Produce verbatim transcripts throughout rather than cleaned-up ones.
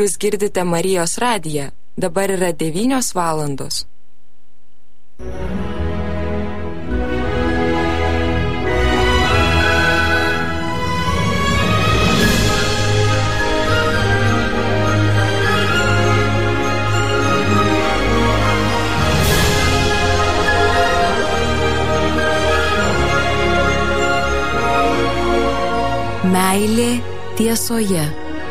Jūs girdite Marijos radiją. Dabar yra devynios valandos. Meilė tiesoje.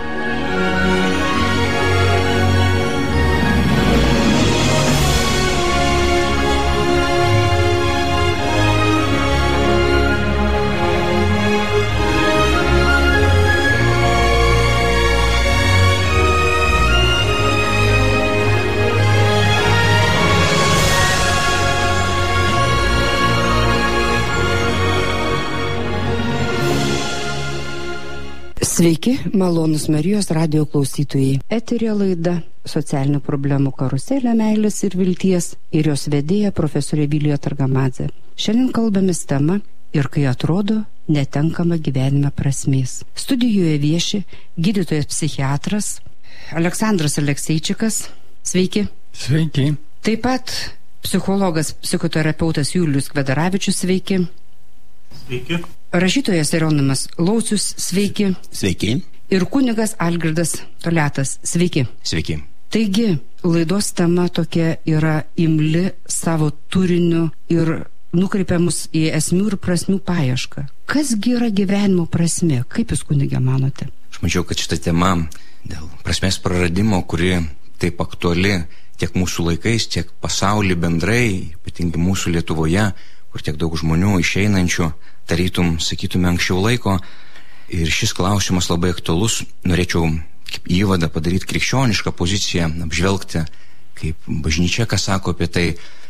Sveiki, malonūs Marijos radijo klausytojai. Eterė laida socialinių problemų karuselė meilės ir vilties ir jos vedėja profesorė Vilija Targamadzė. Šiandien kalbamės tema ir kai atrodo netenkama gyvenime prasmės. Studijoje vieši gydytojas psichiatras Aleksandras Alekseičikas. Sveiki. Sveiki. Taip pat psichologas, psichoterapeutas Julius Kvedaravičius. Sveiki. Sveiki. Rašytojas Jeronimas Laucius. Sveiki. Sveiki. Ir kunigas Algirdas Toliatas. Sveiki. Sveiki. Taigi, laidos tema tokia yra imli savo turiniu ir nukreipia mus į esmių ir prasmių paiešką. Kasgi yra gyvenimo prasmė? Kaip jūs, kunige, manote? Aš mačiau, kad šita tema dėl prasmės praradimo, kuri taip aktuali tiek mūsų laikais, tiek pasauly bendrai, ypatingai mūsų Lietuvoje, kur tiek daug žmonių išeinančių, tarytum, sakytume, anksčiau laiko. Ir šis klausimas labai aktualus. Norėčiau kaip įvadą padaryti krikščionišką poziciją, apžvelgti, kaip bažnyčia ką sako apie tai.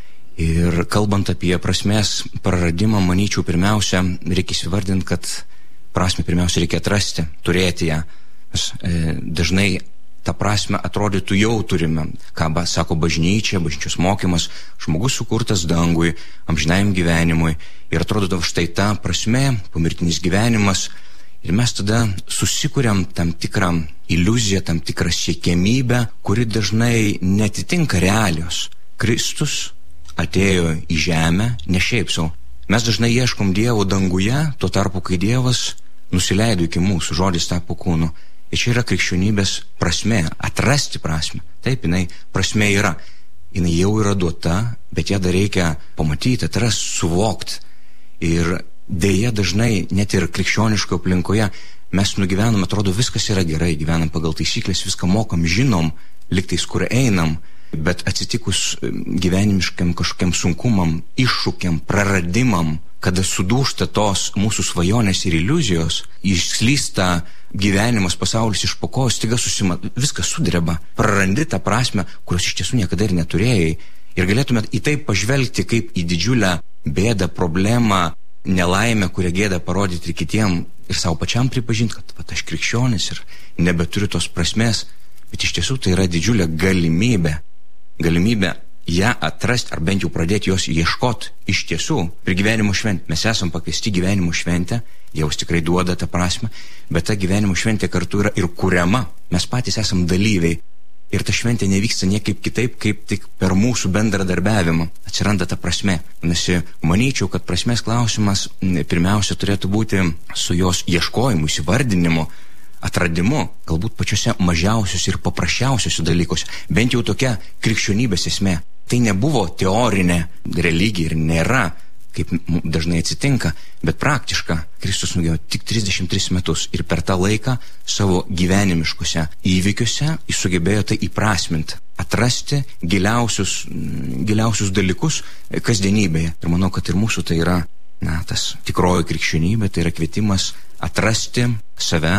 Ir kalbant apie prasmės praradimą, manyčiau, pirmiausia, reikia įsivardinti, kad prasmę pirmiausia reikia atrasti, turėti ją. Mes e, dažnai tą prasme atrodytų jau turime, ką ba, sako bažnyčia, bažnyčios mokymas, žmogus sukurtas dangui, amžinajam gyvenimui. Ir atrodo, štai ta prasme, pomirtinis gyvenimas. Ir mes tada susikuriam tam tikrą iliuziją, tam tikrą siekiamybę, kuri dažnai netitinka realijos. Kristus atėjo į žemę, ne šiaip sau. Mes dažnai ieškom Dievo danguje, tuo tarpu, kai Dievas nusileido iki mūsų, žodis tapo kūnu. Ir čia yra krikščionybės prasmė, atrasti prasmę. Taip, jinai prasmė yra. Jinai jau yra duota, bet ją dar reikia pamatyti, atrasti, suvokti. Ir dėja dažnai, net ir krikščioniškoje aplinkoje, mes nugyvenam, atrodo, viskas yra gerai, gyvenam pagal taisyklės, viską mokam, žinom, liktais kur einam, bet atsitikus gyvenimiškiam kažkokiam sunkumam, iššūkiam, praradimam, kada sudūžta tos mūsų svajonės ir iliuzijos, išslysta gyvenimas, pasaulis iš po kojų, staiga susima, viskas sudreba, prarandi tą prasmę, kurios iš tiesų niekada ir neturėjai. Ir galėtume į tai pažvelgti kaip į didžiulę bėdą, problemą, nelaimę, kurią gėda parodyti ir kitiem ir savo pačiam pripažinti, kad va, aš krikščionis ir nebeturiu tos prasmės, bet iš tiesų tai yra didžiulė galimybė, galimybė ją atrasti ar bent jau pradėti jos ieškoti iš tiesų per gyvenimo šventę. Mes esam pakviesti gyvenimo šventę, Dievas tikrai duoda tą prasmę, bet ta gyvenimo šventė kartu yra ir kuriama. Mes patys esam dalyviai ir ta šventė nevyksta niekaip kitaip, kaip tik per mūsų bendradarbiavimą atsiranda ta prasmė. Nes manyčiau, kad prasmės klausimas pirmiausia turėtų būti su jos ieškojimu, įsivardinimu, atradimu, galbūt pačiuose mažiausiuose ir paprasčiausiuose dalykuose. Bent jau tokia krikščionybės esmė. Tai nebuvo teorinė religija ir nėra, kaip dažnai atsitinka, bet praktiška. Kristus nugyveno tik trisdešimt tris metus ir per tą laiką savo gyvenimiškuose įvykiuose jis sugebėjo tai įprasminti, atrasti giliausius, giliausius dalykus kasdienybėje. Ir manau, kad ir mūsų tai yra, na, tas tikroji krikščionybė, tai yra kvietimas atrasti save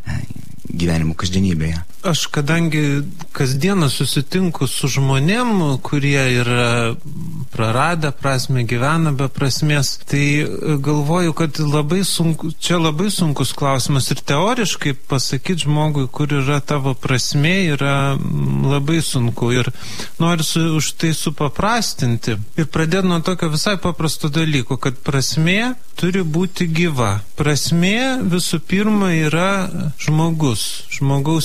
gyvenimo kasdienybėje. Aš kadangi kasdieną susitinku su žmonėm, kurie yra praradę prasmę, gyvena be prasmės, tai galvoju, kad labai sunku, čia labai sunkus klausimas ir teoriškai pasakyti žmogui, kur yra tavo prasmė, yra labai sunku ir noriu su, už tai supaprastinti ir pradėti nuo tokio visai paprasto dalyko, kad prasmė turi būti gyva. Prasmė visų pirma yra žmogus, žmogaus veidas,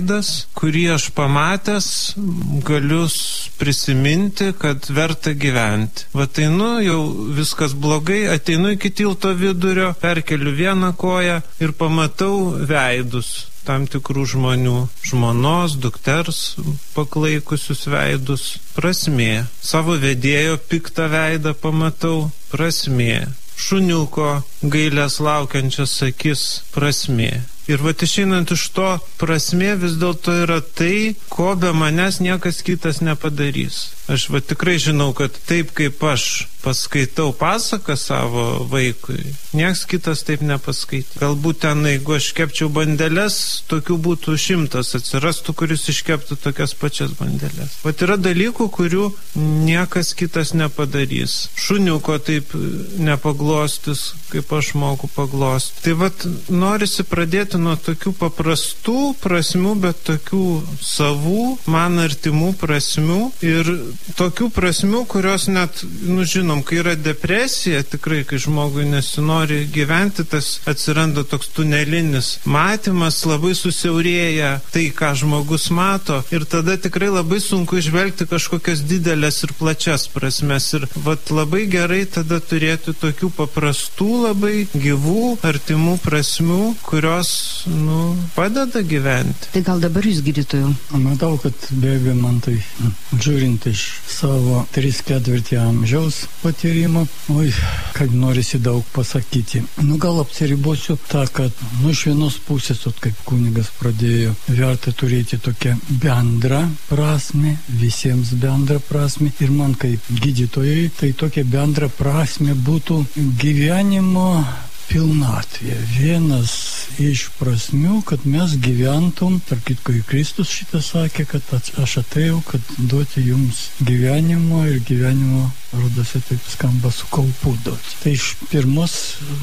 veidas, kurį aš pamatęs galiu prisiminti, kad verta gyventi. Va tai nu, jau viskas blogai, ateinu iki tilto vidurio, perkeliu vieną koją ir pamatau veidus tam tikrų žmonių, žmonos, dukters paklaikusius veidus, prasmė. Savo vedėjo piktą veidą pamatau, prasmė. Šuniuko gailės laukiančias akis, prasmė. Ir va išeinant iš to, prasmė vis dėlto yra tai, ko be manęs niekas kitas nepadarys. Aš va tikrai žinau, kad taip kaip aš paskaitau pasaką savo vaikui, nieks kitas taip nepaskaitė. Galbūt ten, jeigu aš kepčiau bandeles, tokių būtų šimtas, atsirastų, kuris iškeptų tokias pačias bandeles. Va yra dalykų, kurių niekas kitas nepadarys. Šuniuko taip nepaglostis, kaip aš moku paglostyti. Tai va norisi pradėti nuo tokių paprastų prasmių, bet tokių savų, man artimų prasmių ir tokių prasmių, kurios net, nu žinom, kai yra depresija, tikrai, kai žmogui nesinori gyventi, tas atsiranda toks tunelinis matymas, labai susiaurėja tai, ką žmogus mato ir tada tikrai labai sunku išvelgti kažkokias didelės ir plačias prasmes ir vat labai gerai tada turėti tokių paprastų, labai gyvų, artimų prasmių, kurios, nu, padeda gyventi. Tai gal dabar jūs, gydytojų? Matau, kad be abejo man tai, žiūrint iš savo tris ketvirtį amžiaus patyrimo, oi, kad norisi daug pasakyti. Nu, gal apsiribosiu tą, kad, nu, iš vienos pusės, kaip kunigas pradėjo, verta turėti tokią bendrą prasmę, visiems bendrą prasmę ir man kaip gydytojai, tai tokia bendra prasmė būtų gyvenimo pilnatvė. Vienas iš prasmių, kad mes gyventum, tarp kitko į Kristus šitą sakė, kad aš atėjau, kad duoti jums gyvenimo ir gyvenimo, rodosi taip skamba, su kaupu duoti. Tai iš pirmos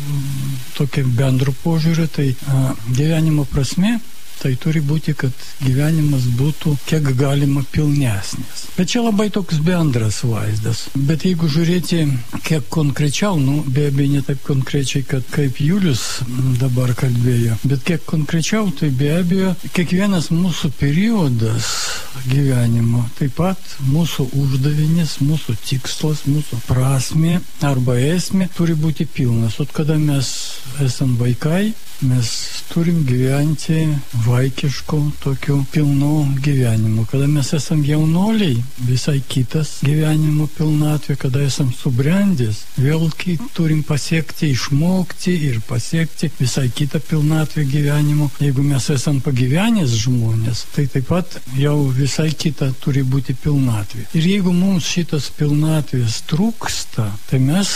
tokio bendro požiūrio, tai a, gyvenimo prasmė, tai turi būti, kad gyvenimas būtų kiek galima pilnesnis. Bet čia labai toks bendras vaizdas. Bet jeigu žiūrėti kiek konkrečiau, nu, be abejo, ne taip konkrečiai, kad kaip Julius dabar kalbėjo, bet kiek konkrečiau, tai be abejo, kiekvienas mūsų periodas gyvenimo, taip pat mūsų uždavinys, mūsų tikslas, mūsų prasmė arba esmė turi būti pilnas. O kada mes esam vaikai, mes turim gyventi vaikišku tokiu pilnu gyvenimu. Kada mes esam jaunoliai, visai kitas gyvenimo pilnatvė, kada esam subrendęs, vėlgi turim pasiekti, išmokti ir pasiekti visai kitą pilnatvę gyvenimo. Jeigu mes esam pagyvenęs žmonės, tai taip pat jau visai kita turi būti pilnatvė. Ir jeigu mums šitas pilnatvės trūksta, tai mes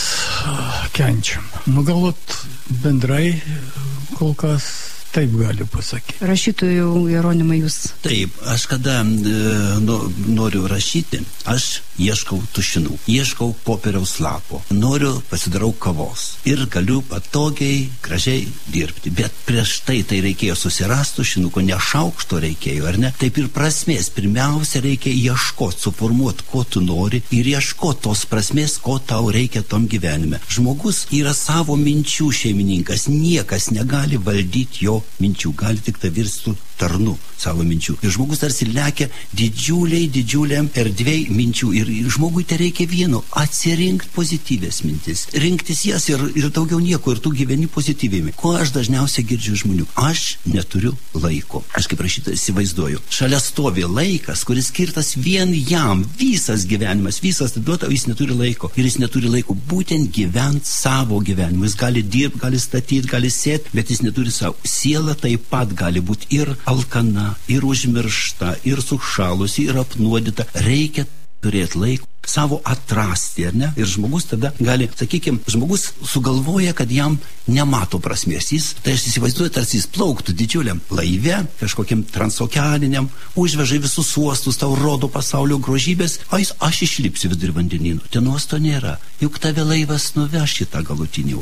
kenčiam. Nu galvot bendrai kol kas taip galiu pasakyti. Rašytojų Jeronimai jūs. Taip, aš kada e, no, noriu rašyti, aš ieškau tušinų, ieškau popieriaus lapo, noriu pasidarau kavos ir galiu patogiai, gražiai dirbti. Bet prieš tai tai reikėjo susirasti tušinuko, ne šaukšto reikėjo, ar ne? Taip ir prasmės. Pirmiausia, reikia ieškoti, suformuoti, ko tu nori ir ieškoti tos prasmės, ko tau reikia tom gyvenime. Žmogus yra savo minčių šeimininkas, niekas negali valdyti jo minčių, gali tik tai virstų tarnu savo minčių. Ir žmogus tarsi lekia didžiuliai, didžiuliam erdvėj minčių. Ir žmogui tai reikia vieno - atsirinkti pozityvės mintis. Rinktis jas ir, ir daugiau nieko. Ir tu gyveni pozityviai. Ko aš dažniausiai girdžiu žmonių? Aš neturiu laiko. Aš kaip rašytojas įsivaizduoju. Šalia stovi laikas, kuris skirtas vien jam. Visas gyvenimas, visas duota, jis neturi laiko. Ir jis neturi laiko būtent gyventi savo gyvenimą. Jis gali dirbti, gali statyti, gali sėti, bet jis neturi savo. Siela taip pat gali būti ir alkana, ir užmiršta, ir sušalusi, ir apnuodyta. Reikia turėti laiko savo atrasti, ar ne? Ir žmogus tada gali, sakykime, žmogus sugalvoja, kad jam nemato prasmės. Jis, tai aš įsivaizduoju, tarsi jis plauktų didžiuliam laive, kažkokiam transokeaniniam, užveža visus uostus, tau rodo pasaulio grožybės, o jis, aš išlipsiu vidur vandenynų. Ten uosto nėra. Juk tave laivas nuveš į tą galutinį uostą.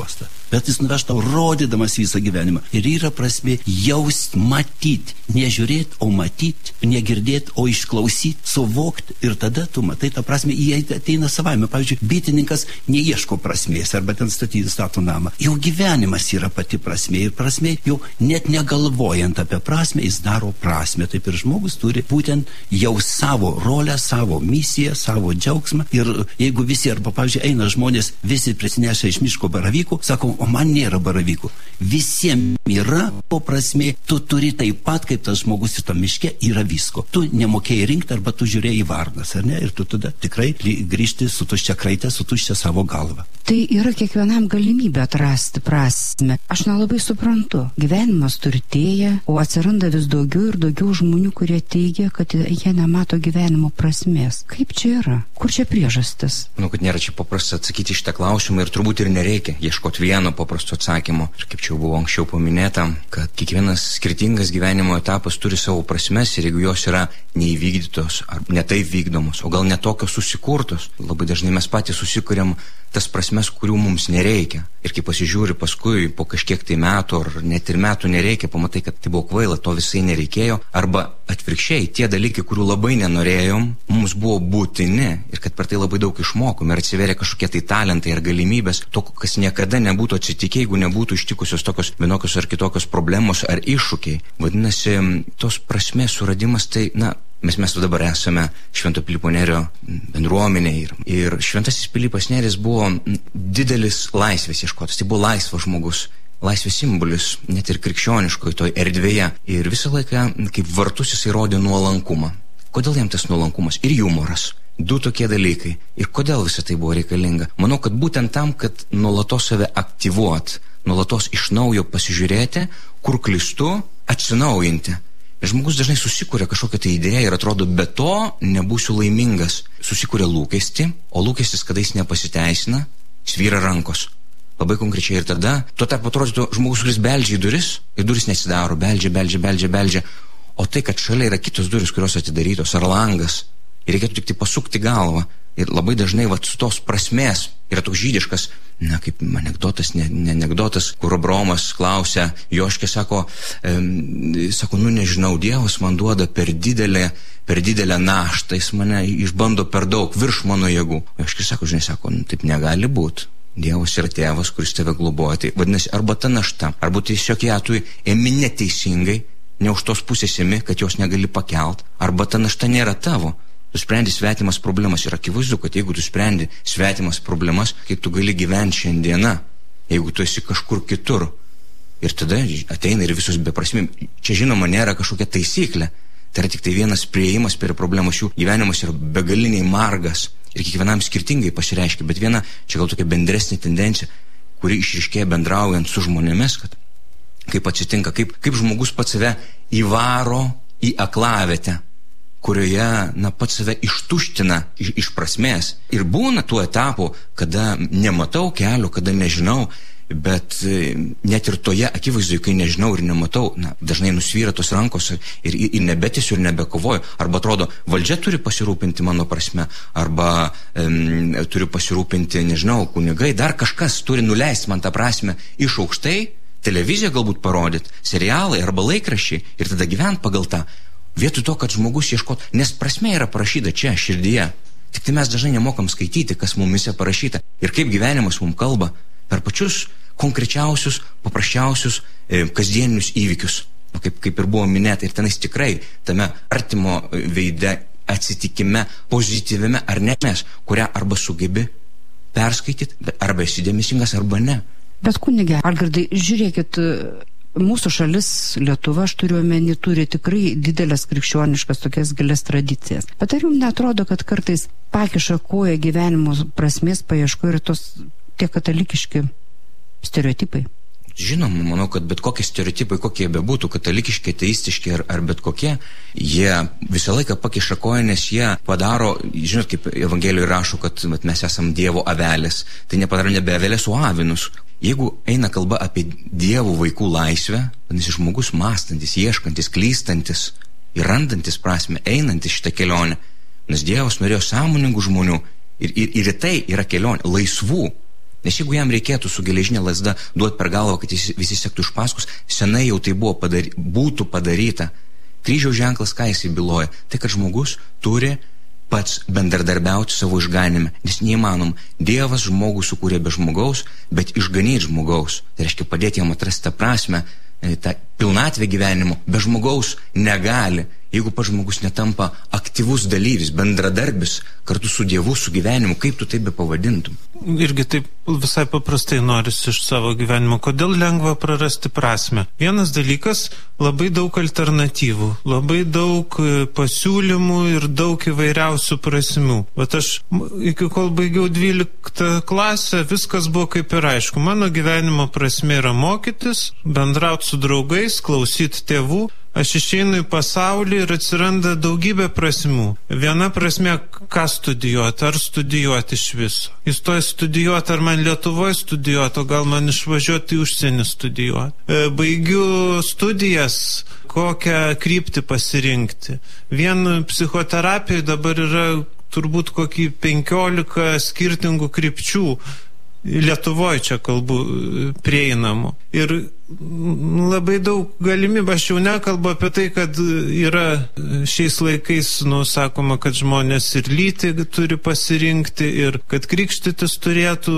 bet jis nuveš tau rodydamas visą gyvenimą. Ir yra prasme jaust, matyt, nežiūrėt, o matyt, negirdėt, o išklausyt, suvokti. Ir tada tu matai tą prasme, jie ateina savaime. Pavyzdžiui, bitininkas neieško prasmės, arba ten statyti stato namą. Jo gyvenimas yra pati prasmė. Ir prasmė jau net negalvojant apie prasmę, jis daro prasmę. Taip ir žmogus turi būtent jau savo rolę, savo misiją, savo džiaugsmą. Ir jeigu visi, arba, pavyzdžiui, eina žmonės, visi prisinešę iš miško baravykų, sako, o man nėra baravykų. Visiems yra, po prasmė, tu turi taip pat, kaip tas žmogus ir tam miške yra visko. Tu nemokėjai rinkti, arba tu žiūrėjai varnas, ar ne? Ir tu tada tikrai grįžti su tuščia kraitė, su tuščia savo galva. Tai yra kiekvienam galimybė atrasti prasmę. Aš nelabai suprantu. Gyvenimas turtėja, o atsiranda vis daugiau ir daugiau žmonių, kurie teigia, kad jie nemato gyvenimo prasmės. Kaip čia yra? Kur čia priežastis? Manau, kad nėra čia paprasta atsakyti šitą klausimą ir turbūt ir nereikia ieškoti vieno paprasto atsakymo. Ir kaip čia buvo anksčiau paminėta, kad kiekvienas skirtingas gyvenimo etapas turi savo prasmes ir jeigu jos yra neįvykdytos ar netaip vykdomos, o gal netokios susikurtos, labai dažnai mes patys susikuriam tas prasmes, kurių mums nereikia. Ir kai pasižiūri paskui po kažkiek tai metų ar net ir metų nereikia, pamatai, kad tai buvo kvaila, to visai nereikėjo. Arba atvirkščiai, tie dalykai, kurių labai nenorėjom, mums buvo būtini ir kad per tai labai daug išmokom ir atsiveria kažkokie tai talentai ar galimybės, to, kas niekada nebūtų atsitikę, jeigu nebūtų ištikusios tokios vienokios ar kitokios problemos ar iššūkiai. Vadinasi, tos prasmės suradimas tai, na, Mes mes tu dabar esame Švento Pilypo Nėrio bendruomenė ir, ir Šventasis Pilypas Nėris buvo didelis laisvės ieškotas, tai buvo laisvas žmogus, laisvės simbolis, net ir krikščioniškoje toj erdvėje ir visą laiką kaip vartus jisai rodė nuolankumą. Kodėl jam tas nuolankumas? Ir jumoras. Du tokie dalykai. Ir kodėl visą tai buvo reikalinga? Manau, kad būtent tam, kad nuolatos save aktyvuot, nuolatos iš naujo pasižiūrėti, kur klystu, atsinaujinti. Ir žmogus dažnai susikuria kažkokią tai idėją ir atrodo, be to nebūsiu laimingas. Susikuria lūkestį, o lūkestis, kada jis nepasiteisina, svyra rankos. Labai konkrečiai ir tada, tuo tarp atrodytų žmogus, kuris beldžia į duris, ir duris nesidaro, beldžia, beldžia, beldžia, beldžia. O tai, kad šalia yra kitos duris, kurios atidarytos, ar langas, ir reikėtų tik tai pasukti galvą. Ir labai dažnai vat, su tos prasmės yra toks žydiškas, na, kaip anekdotas, ne, ne anekdotas, kur Abraomas klausia, Joškė sako, e, sako, nu nežinau, Dievas man duoda per didelę, per didelę naštą, jis mane išbando per daug, virš mano jėgų. Joškė sako, žinai, sako, nu, taip negali būti. Dievas yra tėvas, kuris tave globoja. Tai vadinasi, arba ta našta, arba tiesiog ją tu ėmi neteisingai, ne už tos pusės ėmi, kad jos negali pakelt, arba ta našta nėra tavo. Tu sprendi svetimas problemas ir akivaizdu, kad jeigu tu sprendi svetimas problemas, kaip tu gali gyventi šiandieną, jeigu tu esi kažkur kitur. Ir tada ateina ir visos beprasmė. Čia žinoma nėra kažkokia taisyklė, tai yra tik tai vienas prieimas prie problemos, jų gyvenimas yra begaliniai margas ir kiekvienam skirtingai pasireiškia, bet viena, čia gal tokia bendresnė tendencija, kuri išryškėja bendraujant su žmonėmis, kad kaip atsitinka, kaip, kaip žmogus pats save įvaro į aklavietę, kurioje, na, pats save ištuština iš, iš prasmės. Ir būna tų etapų, kada nematau kelio, kada nežinau, bet net ir toje akivaizdoje, kai nežinau ir nematau, na, dažnai nusvyra tos rankos ir, ir, ir nebetisiu ir nebekovoju. Arba atrodo, valdžia turi pasirūpinti mano prasme, arba um, turiu pasirūpinti, nežinau, kunigai, dar kažkas turi nuleisti man tą prasme iš aukštai, televiziją galbūt parodyti, serialai arba laikraščiai ir tada gyvent pagal tą. Vietoj to, kad žmogus ieškot, nes prasmė yra parašyta čia, širdyje. Tik tai mes dažnai nemokam skaityti, kas mumise parašyta. Ir kaip gyvenimas mums kalba per pačius konkrečiausius, paprasčiausius, e, kasdieninius įvykius. O kaip, kaip ir buvo minėta, ir tenais tikrai tame artimo veide, atsitikime, pozityviame ar ne mes, kurią arba sugebi perskaityti, arba esi dėmesingas, arba ne. Bet kunige Algirdai, žiūrėkit, mūsų šalis, Lietuva, aš turiu omeny, turi tikrai didelės krikščioniškas tokias gilias tradicijas. Bet ar jums netrodo, kad kartais pakiša koja gyvenimo prasmės paieško ir tos tie katalikiški stereotipai? Žinoma, manau, kad bet kokie stereotipai, kokie bebūtų, katalikiški, ateistiški ar, ar bet kokie, jie visą laiką pakiša koją, nes jie padaro, žinot, kaip Evangelijoje rašo, kad mes esam Dievo avelės, tai nepadaro nebe avelės, o avinus. Jeigu eina kalba apie Dievo vaikų laisvę, vadinasi, žmogus mąstantis, ieškantis, klystantis ir randantis prasme, einantis šitą kelionę, nes Dievas norėjo sąmoningų žmonių ir, ir, ir tai yra kelionė, laisvų, Nes jeigu jam reikėtų su geležinė lazda duoti per galvą, kad jis, visi sektų iš paskos, senai jau tai buvo padary, būtų padaryta. Kryžiaus ženklas, ką jis įbyloja? Tai, kad žmogus turi pats bendradarbiauti savo išganime, nes neįmanom. Dievas žmogų sukūrė be žmogaus, bet išganyti žmogaus. Tai reiškia padėti jam atrasti tą prasme, tą pilnatvę gyvenimo. Be žmogaus negali. Jeigu pats žmogus netampa aktyvus dalyvis, bendradarbis kartu su Dievu, su gyvenimu, kaip tu tai be pavadintum? Irgi taip visai paprastai norisi iš savo gyvenimo. Kodėl lengva prarasti prasme? Vienas dalykas – labai daug alternatyvų, labai daug pasiūlymų ir daug įvairiausių prasmių. Bet aš iki kol baigiau dvyliktą klasę, viskas buvo kaip ir aišku. Mano gyvenimo prasmė yra mokytis, bendrauti su draugais, klausyti tėvų. Aš išeinu į pasaulį ir atsiranda daugybė prasmių. Viena prasmė, ką studijuoti, ar studijuoti iš viso. Įstoji studijuoti, ar man Lietuvoje studijuoti, o gal man išvažiuoti į užsienį studijuoti. Baigiu studijas, kokią kryptį pasirinkti. Vien psichoterapijoje dabar yra turbūt kokį penkiolika skirtingų krypčių. Lietuvoje čia kalbu prieinamų. Ir labai daug galimybių. Aš jau nekalbu apie tai, kad yra šiais laikais, nu, sakoma, kad žmonės ir lytį turi pasirinkti ir kad krikštytis turėtų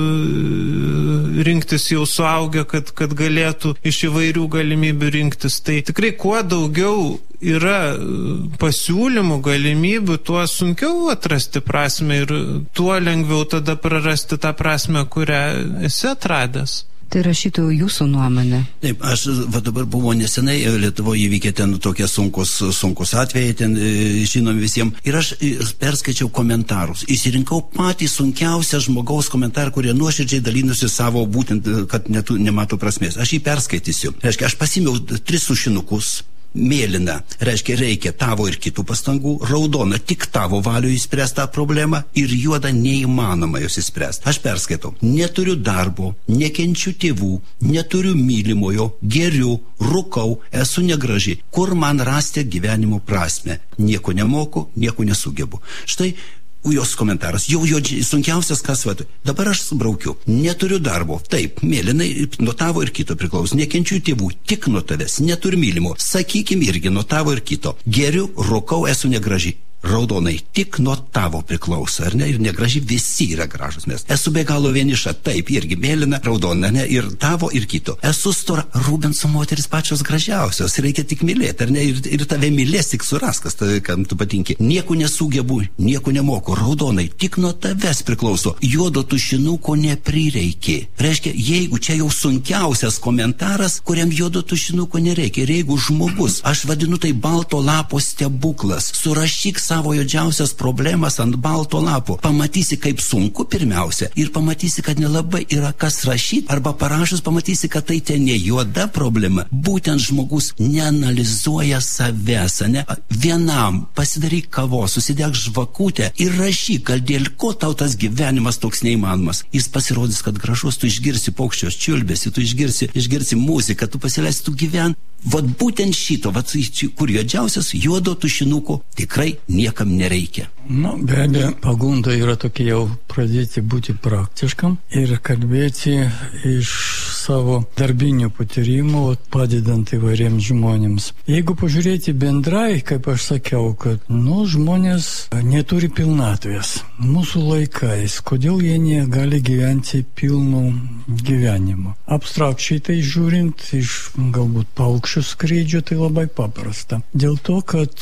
rinktis jau suaugę, kad, kad galėtų iš įvairių galimybių rinktis. Tai tikrai kuo daugiau yra pasiūlymų, galimybių, tuo sunkiau atrasti prasmę ir tuo lengviau tada prarasti tą prasmę, kurią esi atradęs. Tai rašytojų jūsų nuomonė. Taip, aš va, dabar buvo nesenai Lietuvoje įvykė ten tokie sunkus, sunkus atvejai, ten žinom visiems. Ir aš perskaičiau komentarus. Įsirinkau patį sunkiausią žmogaus komentarą, kurie nuoširdžiai dalinosi savo būtent, kad netu, nemato prasmės. Aš jį perskaitysiu. Reiškia, aš pasimiau tris tušinukus. Mėlyna, reiškia, reikia tavo ir kitų pastangų, raudona, tik tavo valioje išspręsti tą problemą ir juoda neįmanoma jos išspręsti. Aš perskaitau, neturiu darbo, nekenčiu tėvų, neturiu mylimojo, geriu, rūkau, esu negraži. Kur man rasti gyvenimo prasmę? Nieko nemoku, nieko nesugebu. Štai jos komentaras, jau jo sunkiausias kas vat. Dabar aš braukiu, neturiu darbo, taip, mėlynai, nuo tavo ir kito priklauso, nekenčiu tėvų, tik nuo tavęs, neturiu mylimo, sakykim irgi nuo tavo ir kito, geriu, rūkau, esu negraži. Raudonai, tik nuo tavo priklauso, ar ne, ir negraži, visi yra gražus mes. Esu be galo vieniša, taip, irgi mėlyna, raudona, ne, ir tavo, ir kito. Esu stora, Rubenso moteris pačios gražiausios, reikia tik mylėti, ar ne, ir, ir tave mylės, tik suras, kas tave, kam tu patinki. Nieko nesugebu, nieko nemoku, raudonai, tik nuo tavęs priklauso, juodo tušinuko neprireikė. Reiškia, jeigu čia jau sunkiausias komentaras, kuriam juodo tušinuko nereikia, ir jeigu žmogus, aš vadinu tai balto lapo stebuklas, surašyk savo juodžiausias problemas ant balto lapo. Pamatysi, kaip sunku pirmiausia ir pamatysi, kad nelabai yra kas rašyti, arba parašus pamatysi, kad tai ten ne juoda problema. Būtent žmogus neanalizuoja savęs, ne? Vienam pasidaryk kavos, susidėk žvakutę ir rašyk, kad dėl ko tau tas gyvenimas toks neįmanomas. Jis pasirodys, kad gražus, tu išgirsi paukščios čiulbėsi, tu išgirsi, išgirsi muziką, tu pasileisi, tu gyven. Vat būtent šito, vat, kur juodžiausias, juodo tušinuko tikrai niekam nereikia. Na, be abejo, pagunda yra tokia jau pradėti būti praktiškam ir kalbėti iš savo darbinio patyrimo, padedant įvairiems žmonėms. Jeigu pažiūrėti bendrai, kaip aš sakiau, kad, nu, žmonės neturi pilnatvės. Mūsų laikais, kodėl jie negali gyventi pilnu gyvenimu? Abstrakčiai tai žiūrint, iš galbūt paukščių skrydžio, tai labai paprasta. Dėl to, kad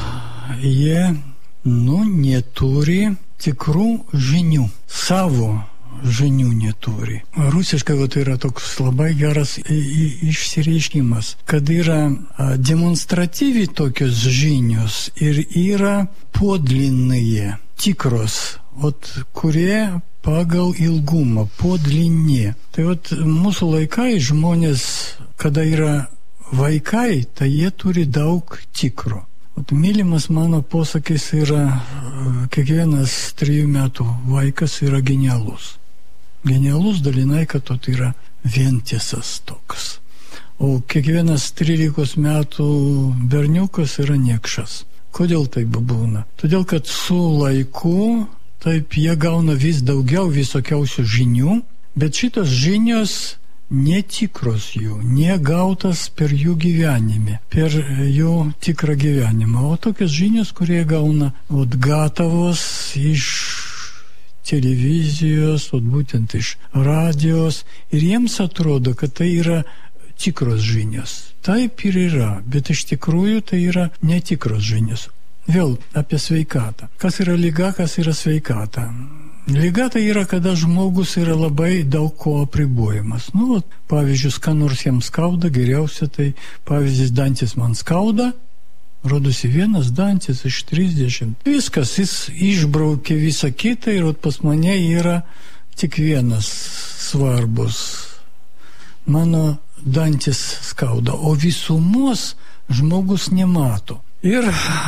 jie, nu, neturi tikrų žinių, savo žinių neturi. Rusiškai tai yra toks labai geras išsireiškimas, kad yra demonstratyviai tokios žinios ir yra podlinные, tikros, ot, kurie pagal ilgumą, podlinė. Tai vat mūsų laikai žmonės, kada yra vaikai, tai jie turi daug tikro. Vat mylimas mano posakis yra, kiekvienas trijų metų vaikas yra genialus. Genialus dalinai, kad tot yra vientisas toks. O kiekvienas trylikos metų berniukas yra niekšas. Kodėl taip būna? Todėl, kad su laiku taip jie gauna vis daugiau visokiausių žinių Bet šitos žinios netikros jų, negautas per jų gyvenime, per jų tikrą gyvenimą. O tokios žinios, kurie gauna ot, gatavos iš televizijos, ot, būtent iš radijos, ir jiems atrodo, kad tai yra tikros žinios. Taip ir yra, bet iš tikrųjų tai yra netikros žinios. Vėl apie sveikatą. Kas yra liga, kas yra sveikata? Liga tai yra, kada žmogus yra labai daug ko apribojimas. Nu, pavyzdžiui, ką nors jam skauda, geriausia tai, pavyzdys, dantis man skauda, rodosi vienas dantis iš trisdešimt. Viskas, jis išbraukė visą kitą ir ot, pas mane yra tik vienas svarbus. Mano dantis skauda, o visumos žmogus nemato. Ir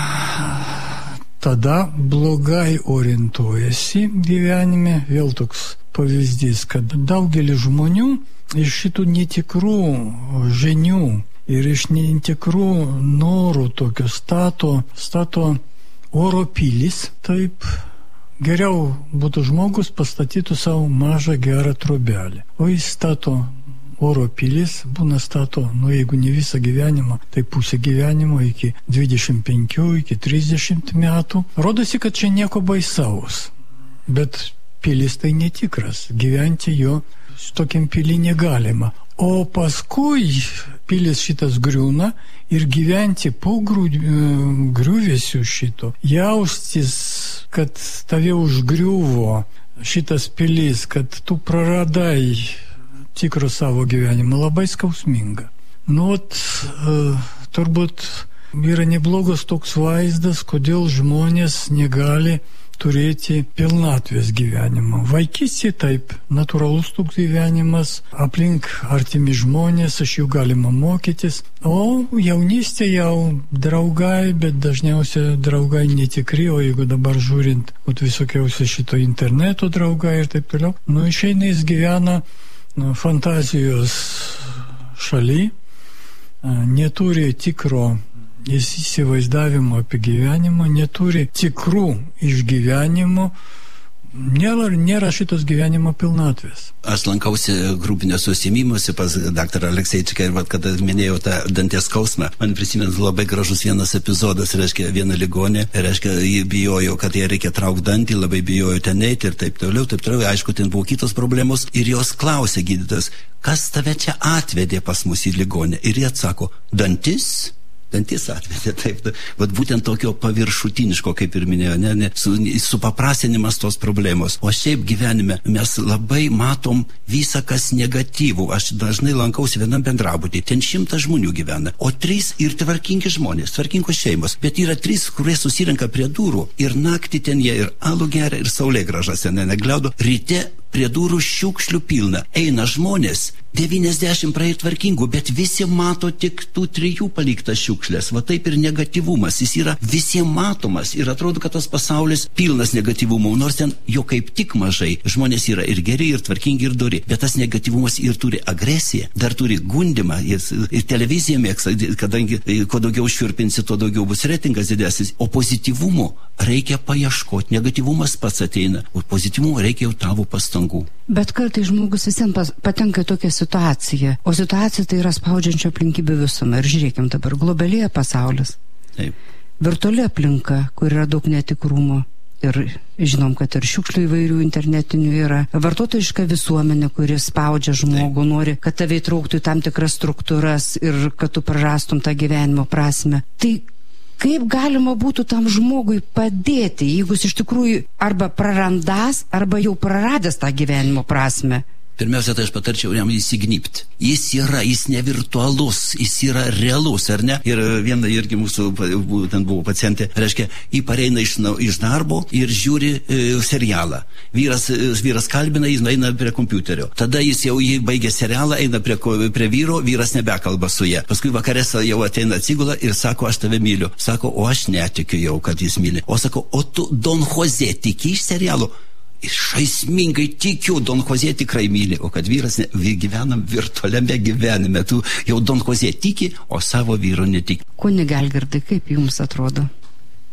tada blogai orientuojasi gyvenime. Vėl toks pavyzdys, kad daugelis žmonių iš šitų netikrų žinių ir iš netikrų norų tokio stato, stato oro pilis. Taip geriau būtų žmogus pastatytų savo mažą gerą trobelę. O jis stato oro pilis, būna stato, nu jeigu ne visą gyvenimą, tai pusę gyvenimo iki dvidešimt penkių, iki trisdešimt metų. Rodosi, kad čia nieko baisaus. Bet pilis tai netikras. Gyventi jo tokiam pilį negalima. O paskui pilis šitas griūna ir gyventi po griuvėsių šito, jaustis, kad tave užgriuvo šitas pilis, kad tu praradai tikro savo gyvenimą, labai skausminga. Nu, ot, uh, turbūt yra neblogas toks vaizdas, kodėl žmonės negali turėti pilnatvės gyvenimą. Vaikystė taip, natūralus toks gyvenimas, aplink artimi žmonės, iš jų galima mokytis, o jaunystė jau draugai, bet dažniausiai draugai netikri, o jeigu dabar žiūrint, ot, visokiausia šito interneto draugai ir taip toliau, nu, išeina jis gyvena fantazijos šaly, neturi tikro įsivaizdavimo apie gyvenimą, neturi tikrų išgyvenimų, nėra, nėra šitos gyvenimo pilnatvės. Aš lankausi grupinėse užsiėmimuose pas daktarą Alekseičiką ir vat, kada minėjau tą danties skausmą, man prisimins labai gražus vienas epizodas, reiškia, viena ligonė, reiškia, jį bijojo, kad jie reikia traukti dantį, labai bijojo ten eiti ir taip toliau, taip toliau, aišku, ten buvo kitos problemos ir jos klausė gydytojas, kas tave čia atvedė pas mus į ligonę, ir jie atsako, dantis? Dantis atvedė, taip, vat būtent tokio paviršutiniško, kaip ir minėjo, ne, ne, su, supaprastinimas tos problemos. O šiaip gyvenime mes labai matom visą, kas negatyvų. Aš dažnai lankausi vienam bendrabutį, ten šimtas žmonių gyvena, o trys ir tvarkingi žmonės, tvarkingos šeimos, bet yra trys, kurie susirenka prie durų ir naktį ten jie ir alų geria, ir saulėgrąžas ten negliaudo, ryte prie durų šiukšlių pilna. Eina žmonės, devyniasdešimt praėjo tvarkingų, bet visi mato tik tų trijų paliktas šiukšlės. Va taip ir negatyvumas, jis yra visiems matomas ir atrodo, kad tas pasaulis pilnas negatyvumų, nors ten jo kaip tik mažai. Žmonės yra ir geri, ir tvarkingi, ir dori, bet tas negatyvumas ir turi agresiją, dar turi gundimą, jis, ir televizija mėgsta, kadangi kuo daugiau švirpinsi, tuo daugiau bus reitingas didesnis, o pozityvumo reikia paieškoti, negatyvumas pats ateina, o pozityvumo reikia jau tavo pastangų. Bet kartais žmogus visiems patenka į tokią situaciją, o situacija tai yra spaudžiančio aplinkybių visumą. Ir žiūrėkim dabar, globalėja pasaulis. Taip. Virtuali aplinka, kur yra daug netikrumo. Ir žinom, kad ir šiukšlių įvairių internetinių yra. Vartotojiška visuomenė, kuris spaudžia žmogų, nori, kad tave įtrauktų į tam tikras struktūras ir kad tu prarastum tą gyvenimo prasmę. Tai kaip galima būtų tam žmogui padėti, jeigu jis iš tikrųjų arba prarandas, arba jau praradęs tą gyvenimo prasmę? Pirmiausia, tai aš patarčiau jam įsignybti. Jis yra, jis ne virtualus, jis yra realus, ar ne? Ir viena irgi mūsų, ten buvo pacientė, reiškia, jį pareina iš, iš darbo ir žiūri e, serialą. Vyras, vyras kalbina, jis eina prie kompiuterio. Tada jis jau jį baigė serialą, eina prie, prie vyro, vyras nebekalba su ja. Paskui vakarės jau ateina atsigula ir sako, aš tave myliu. Sako, o aš netikiu jau, kad jis myli. O sako, o tu Don Jose tiki iš serialo? Šaismingai tikiu, Don Jose tikrai myli, o kad vyras ne, gyvenam virtualiame gyvenime, tu jau Don Jose tiki, o savo vyro netiki. Kunige Algirdai, kaip jums atrodo?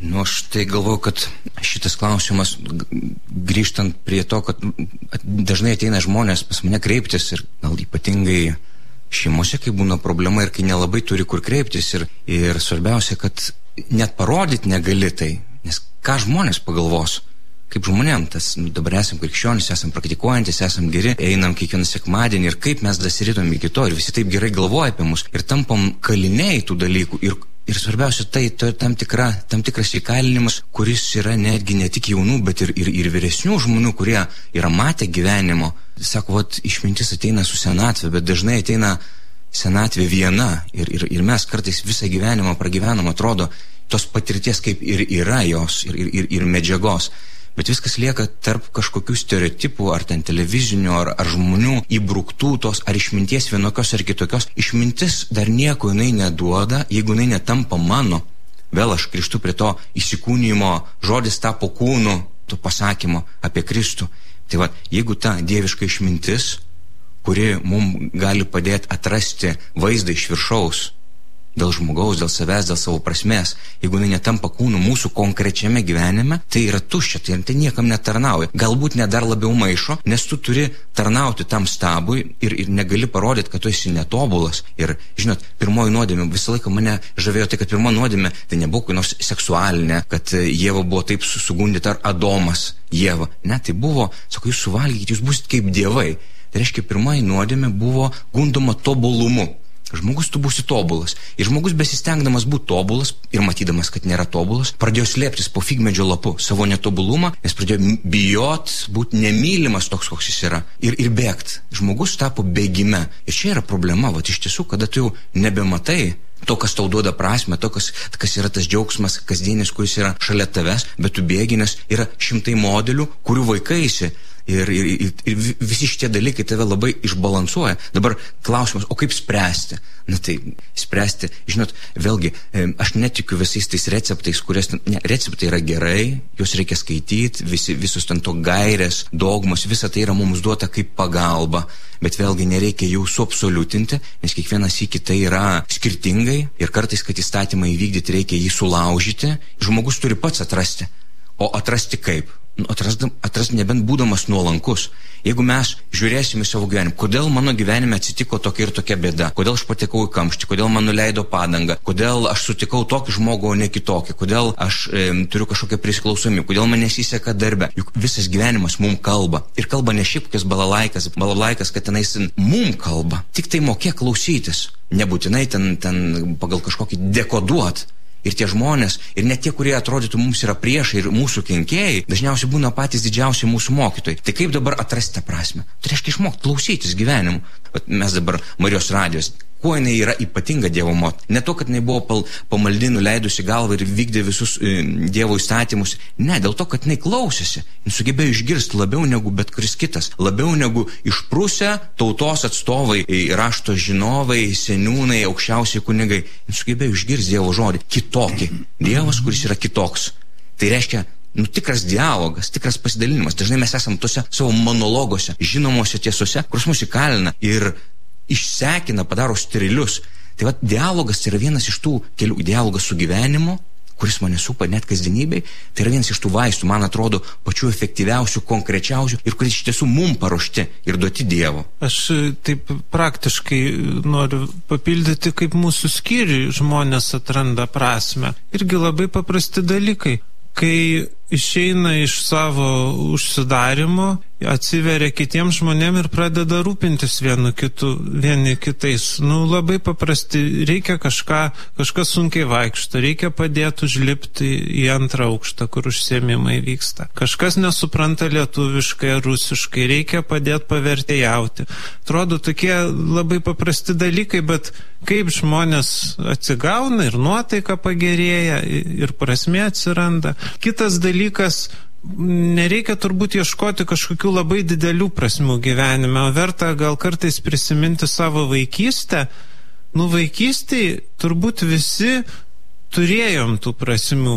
Nu, aš tai galvoju, kad šitas klausimas, grįžtant prie to, kad dažnai ateina žmonės pas mane kreiptis ir gal ypatingai šeimose, kai būna problema ir kai nelabai turi kur kreiptis ir, ir svarbiausia, kad net parodyti negali tai, nes ką žmonės pagalvos, kaip žmonėm, tas, nu, dabar esam krikščionys, esam praktikuojantis, esam geri, einam kiekvieną sekmadienį ir kaip mes dasiritom iki to ir visi taip gerai galvoja apie mus ir tampam kaliniai tų dalykų ir Ir svarbiausia, tai, tai tam, tikra, tam tikras įkalinimas, kuris yra netgi ne tik jaunų, bet ir, ir, ir vyresnių žmonių, kurie yra matę gyvenimo. Sako, vat, išmintis ateina su senatvė, bet dažnai ateina senatvė viena. Ir, ir, ir mes kartais visą gyvenimą pragyvenam, atrodo, tos patirties kaip ir yra jos, ir, ir, ir medžiagos. Bet viskas lieka tarp kažkokių stereotipų, ar ten televizinių, ar, ar žmonių įbruktų tos, ar išminties vienokios ar kitokios. Išmintis dar nieko jinai neduoda, jeigu jinai netampa mano. Vėl aš grįžtu prie to įsikūnijimo, žodis tapo kūnu, to pasakymo apie Kristų. Tai va, jeigu ta dieviška išmintis, kuri mums gali padėti atrasti vaizdą iš viršaus, dėl žmogaus, dėl savęs, dėl savo prasmės, jeigu jinai netampa kūnu mūsų konkrečiame gyvenime, tai yra tuščia, tai, tai niekam netarnauja. Galbūt net dar labiau maišo, nes tu turi tarnauti tam stabui ir, ir negali parodyti, kad tu esi netobulas. Ir, žinot, pirmoji nuodėmė, visą laiką mane žavėjo tai, kad pirmoji nuodėmė tai nebuvo kai nors seksualinė, kad Ieva buvo taip sugundyta, ar Adomas Ieva. Ne, tai buvo, sako, jūs suvalgykite, jūs būsit kaip dievai. Tai reiškia, pirmoji nuodėmė buvo gundoma tobulumu. Žmogus tu būsi tobulas. Ir žmogus besistengdamas būti tobulas ir matydamas, kad nėra tobulas, pradėjo slėptis po figmedžio lapu savo netobulumą, nes pradėjo bijot, būti nemylimas toks, koks jis yra. Ir, ir bėgt. Žmogus tapo bėgime. Ir čia yra problema, va, iš tiesų, kada tu jau nebematai to, kas tau duoda prasmę, to, kas, kas yra tas džiaugsmas kasdienis, kuris yra šalia tavęs, bet tu bėgi, nes yra šimtai modelių, kurių vaikaisi. Ir, ir, ir, ir visi šitie dalykai tave labai išbalansuoja. Dabar klausimas, o kaip spręsti? Na tai, spręsti, žinot, vėlgi, aš netikiu visais tais receptais, kurias, ne, receptai yra gerai, juos reikia skaityti, visi, visus ten to gairės, dogmos, visa tai yra mums duota kaip pagalba, bet vėlgi nereikia jų suabsoliutinti, nes kiekvienas į kitą yra skirtingai ir kartais, kad įstatymą įvykdyti, reikia jį sulaužyti. Žmogus turi pats atrasti. O atrasti kaip? Atrasti, atrasti nebent būdamas nuolankus. Jeigu mes žiūrėsime į savo gyvenimą, kodėl mano gyvenime atsitiko tokia ir tokia bėda, kodėl aš patekau į kamštį, kodėl man nuleido padangą, kodėl aš sutikau tokį žmogų, o ne kitokį, kodėl aš e, turiu kažkokią priklausomybę, kodėl man nesiseka darbe. Juk visas gyvenimas mum kalba. Ir kalba ne šiaip kokias balalaikas, balalaikas, kad tenais mum kalba. Tik tai mokėk klausytis. Nebūtinai ten, ten pagal kažkokį dekoduot. Ir tie žmonės, ir net tie, kurie atrodytų mums yra priešai ir mūsų kenkėjai, dažniausiai būna patys didžiausi mūsų mokytojai. Tai kaip dabar atrasti tą prasmę? Tai reiškia išmokti klausytis gyvenimu. Bet mes dabar Marijos radijos, kuo jinai yra ypatinga Dievo motina? Ne to, kad jinai buvo pal, pamaldi, nuleidusi galvą ir vykdė visus e, Dievo įstatymus. Ne, dėl to, kad jinai klausėsi. Jis sugebėjo išgirsti labiau negu bet kuris kitas. Labiau negu išprusę tautos atstovai, rašto žinovai, seniūnai, aukščiausiai kunigai. Jis sugebėjo išgirsti Dievo žodį. Kitokį. Dievas, kuris yra kitoks. Tai reiškia, nu, tikras dialogas, tikras pasidalinimas. Dažnai mes esam tose savo monologose, žinomose tiesose, kuris mus įkalina ir išsekina, padaro sterilius. Tai va, dialogas yra vienas iš tų kelių. Dialogas su gyvenimu, kuris mane supa net kasdienybei, tai yra vienas iš tų vaistų, man atrodo, pačių efektyviausių, konkrečiausių ir kuris iš tiesų mum paruošti ir duoti Dievo. Aš taip praktiškai noriu papildyti, kaip mūsų skyriui žmonės atranda prasmę. Irgi labai paprasti dalykai. Kai išeina iš savo užsidarimo, atsiveria kitiems žmonėm ir pradeda rūpintis vienu kitu, vieni kitais. Nu, labai paprasti, reikia kažką, kažkas sunkiai vaikšto, reikia padėti užlipti į antrą aukštą, kur užsiėmimai vyksta. Kažkas nesupranta lietuviškai ar rusiškai, reikia padėti pavertėjauti. Atrodo, tokie labai paprasti dalykai, bet kaip žmonės atsigauna ir nuotaika pagerėja, ir prasmė atsiranda. Kitas dalykas, nereikia turbūt ieškoti kažkokių labai didelių prasmių gyvenime, o verta gal kartais prisiminti savo vaikystę. Nu, vaikystėje turbūt visi turėjom tų prasmių.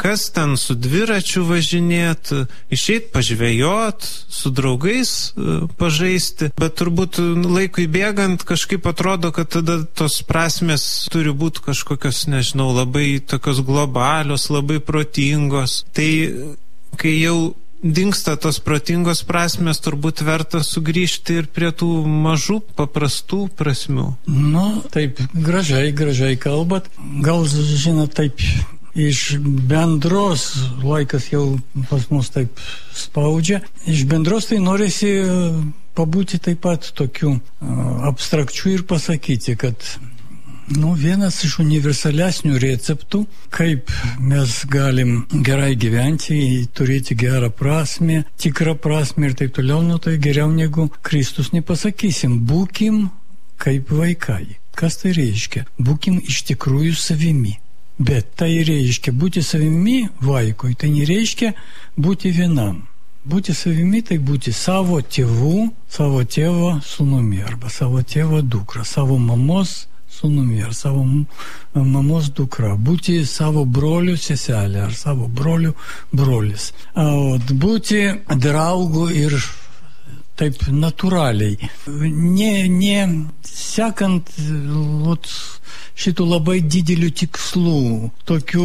kas ten su dviračiu važinėt, išeit pažvejot, su draugais pažaisti, bet turbūt laikui bėgant kažkaip atrodo, kad tada tos prasmės turi būti kažkokios, nežinau, labai tokios globalios, labai protingos. Tai kai jau dingsta tos protingos prasmės, turbūt verta sugrįžti ir prie tų mažų, paprastų prasmių. Nu, taip, gražiai, gražiai kalbat. Gal, žinot, taip, iš bendros, laikas jau pas mus taip spaudžia, iš bendros tai norisi pabūti taip pat tokių abstrakčių ir pasakyti, kad nu, vienas iš universalesnių receptų, kaip mes galim gerai gyventi, turėti gerą prasmę, tikrą prasmę ir taip toliau, nu tai geriau negu Kristus nepasakysim. Būkim kaip vaikai. Kas tai reiškia? Būkim iš tikrųjų savimi. Bet tai reiškia būti savimi vaikui, tai nereiškia būti vienam. Būti savimi tai būti savo tėvų, savo tėvo sūnumi arba savo tėvo dukra, savo mamos sūnumi ar savo mamos dukra, būti savo brolių seselė ar savo brolių brolis, o būti draugu ir taip natūraliai, ne, ne sekant ot, šitų labai didelių tikslų, tokių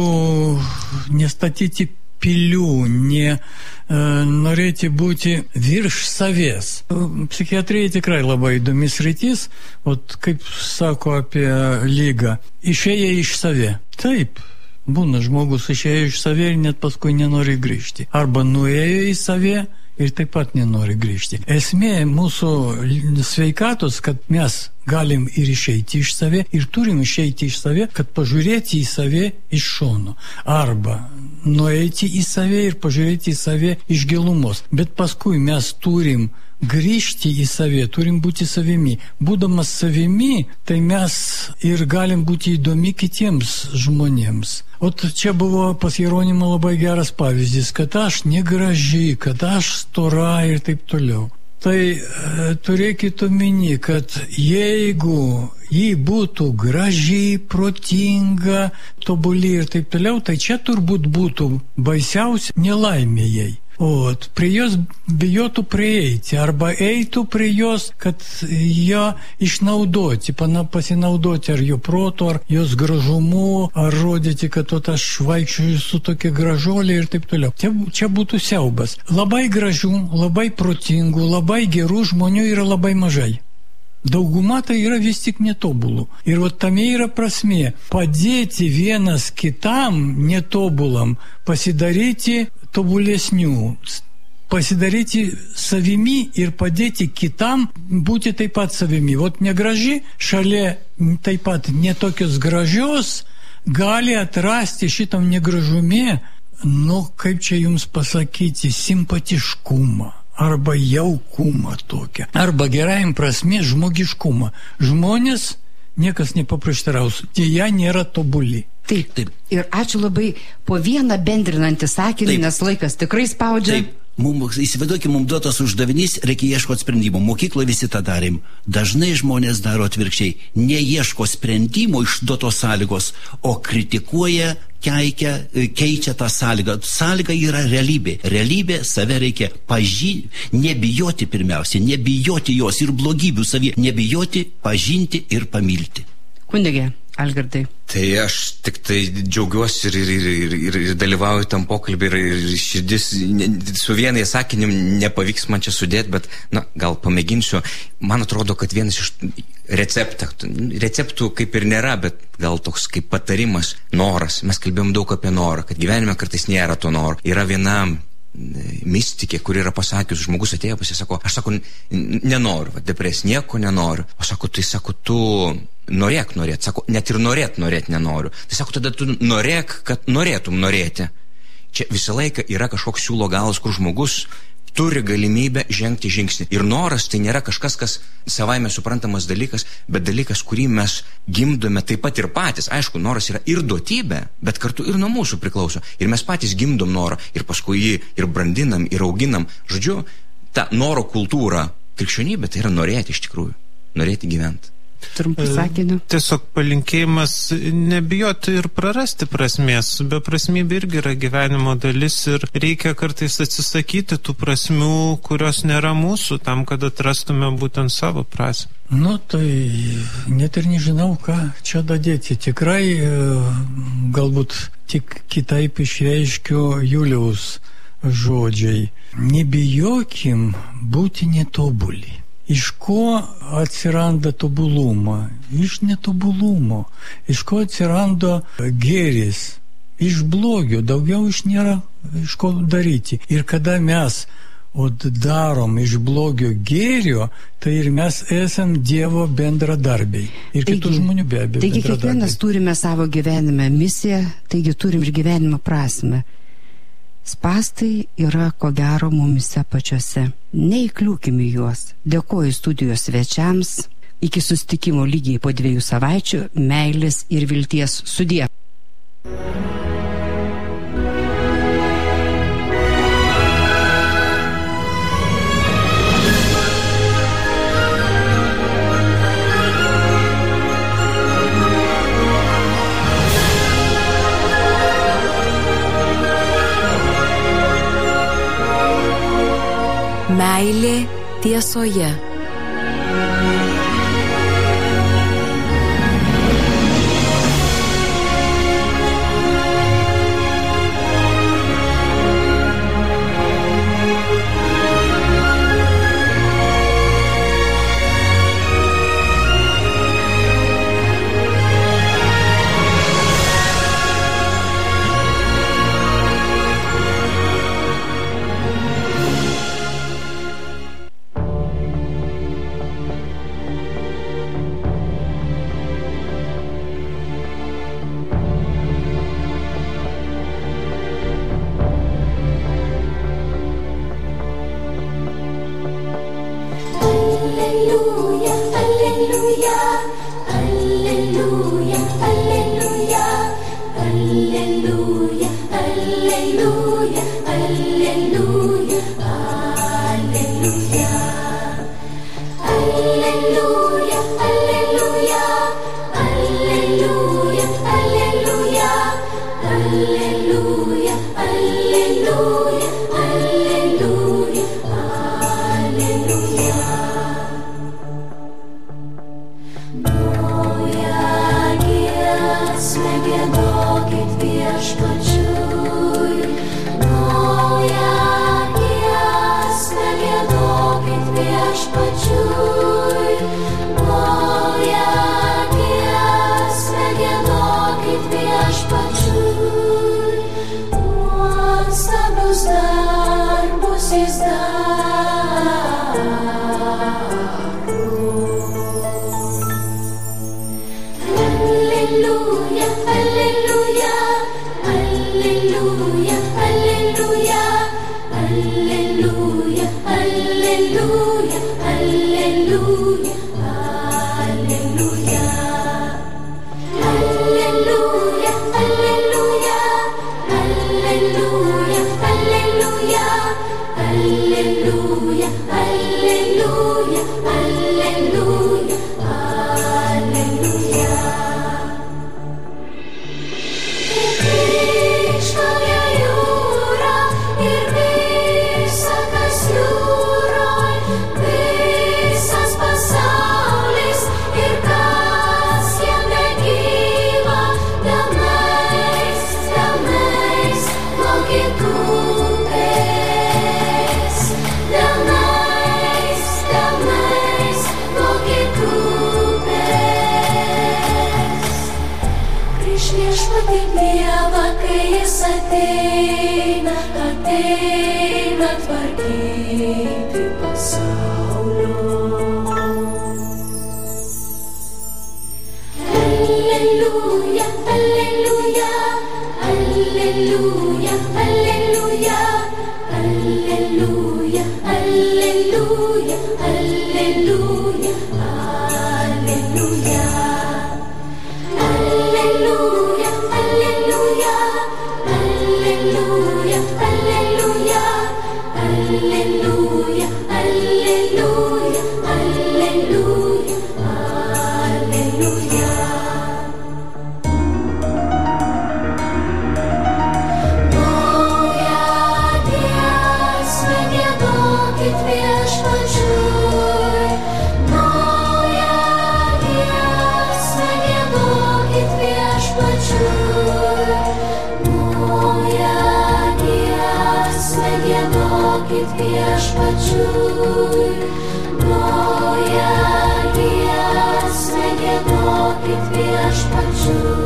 nestatyti pilių, ne e, norėti būti virš savęs. Psichiatrija tikrai labai įdomis rytis, o kaip sako apie lygą, išėję iš save. Taip, būna žmogus išėjo iš save ir net paskui nenori grįžti. Arba nuėjo į save ir taip pat nenori grįžti. Esmė mūsų sveikatos, kad mes galim ir išeiti iš save ir turim išeiti iš save, kad pažiūrėti į save iš šono. Arba nueiti į save ir pažiūrėti į save iš gilumos. Bet paskui mes turim grįžti į save, turim būti savimi. Būdamas savimi, tai mes ir galim būti įdomi kitiems žmonėms. O čia buvo pas Jeronimą labai geras pavyzdys, kad aš negraži, kad aš stora ir taip toliau. Tai e, turėkit omeny, kad jeigu ji būtų graži, protinga, tobuli ir taip toliau, tai čia turbūt būtų baisiausia nelaimė jai. O prie jos bijotų prieiti arba eitų prie jos, kad ją išnaudoti, pasinaudoti ar jo proto, ar jos gražumu, ar rodyti, kad to aš vaikščioju su tokia gražuolė ir taip toliau. Čia, čia būtų siaubas. Labai gražių, labai protingų, labai gerų žmonių yra labai mažai. Dauguma tai yra vis tik netobulų. Ir vat tame yra prasmė padėti vienas kitam netobulam, pasidaryti tobulesnių, pasidaryti savimi ir padėti kitam būti taip pat savimi. Vat negraži, šalia taip pat netokios gražios, gali atrasti šitam negražume, nu kaip čia jums pasakyti, simpatiškumą. Arba jaukumą tokią, arba gerajam prasme žmogiškumą. Žmonės, niekas nepaprieštaraus, jie nėra tobuli. Taip, taip. Ir ačiū labai po vieną bendrinantį sakinį, taip, nes laikas tikrai spaudžia. Taip. Mums, įsivaizduokime, mums duotas uždavinys, reikia ieškoti sprendimo. Mokykloje visi tą darėm. Dažnai žmonės daro atvirkščiai. Neieško sprendimo iš duotos sąlygos, o kritikuoja, keikia, keičia tą sąlygą. Sąlyga yra realybė. Realybė save reikia pažinti, nebijoti pirmiausia, nebijoti jos ir blogybių savie, nebijoti, pažinti ir pamilti. Kunigė Algirdai. Tai aš tik tai džiaugiuosi ir, ir, ir, ir, ir dalyvauju tam pokalbį ir, ir širdis su vienai sakinim nepavyks man čia sudėti, bet na, gal pamėginsiu. Man atrodo, kad vienas iš receptų, receptų kaip ir nėra, bet gal toks kaip patarimas, noras. Mes kalbėjom daug apie norą, kad gyvenime kartais nėra to noro. Yra viena mistikė, kuri yra pasakius, žmogus atėjo pas ją, sako, aš sako, nenoriu, va, depresija, nieko nenoriu. O sako, tai sako, tu norėk norėt, sako, net ir norėt norėt nenoriu. Tai sako, tada tu norėk, kad norėtum norėti. Čia visą laiką yra kažkoks siūlo galas, kur žmogus turi galimybę žengti žingsnį. Ir noras tai nėra kažkas, kas savaime suprantamas dalykas, bet dalykas, kurį mes gimdome taip pat ir patys. Aišku, noras yra ir duotybė, bet kartu ir nuo mūsų priklauso. Ir mes patys gimdom norą ir paskui jį ir brandinam, ir auginam. Žodžiu, ta noro kultūra, krikščionybė tai yra norėti iš tikrųjų, norėti gyventi. Trumpų sakinių. Tiesiog palinkėjimas nebijoti ir prarasti prasmės. Beprasmybė irgi yra gyvenimo dalis ir reikia kartais atsisakyti tų prasmių, kurios nėra mūsų, tam, kad atrastume būtent savo prasmę. Nu, tai net ir nežinau, ką čia dadėti. Tikrai galbūt tik kitaip išreiškiu Juliaus žodžiai. Nebijokim būti netobuli. Iš ko atsiranda tobulumą? Iš netobulumo. Iš ko atsiranda gėris? Iš blogio. Daugiau iš nėra iš ko daryti. Ir kada mes darom iš blogio gėrio, tai ir mes esam Dievo bendradarbiai. Ir taigi, kitų žmonių be abejo. Taigi kiekvienas turime savo gyvenime misiją, taigi turim ir gyvenimo prasmę. Spastai yra ko gero mumise pačiose. Neįkliūkime juos. Dėkoju studijos svečiams. Iki susitikimo lygiai po dviejų savaičių. Meilės ir vilties sudie. Meilė tiesoje. Alleluia, alleluia, alleluia. viešpačiui, naują giesmę giedokit viešpačiui.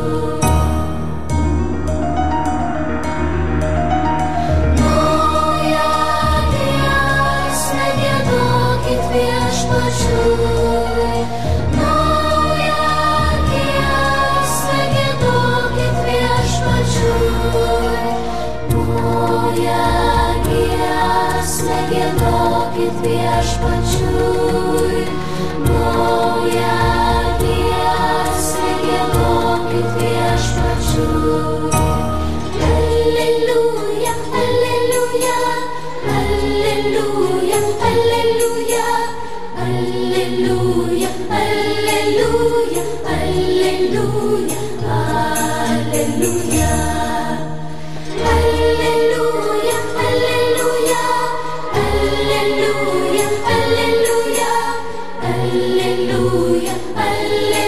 Giedokit viešpačiui, naują giesmę giedokit viešpačiui. Alleluja, alleluja, alleluja, alleluja, alleluja, alleluja, alleluja, alleluja. Alleluja, alleluja. Alleluia, alleluia, alleluia, alleluia.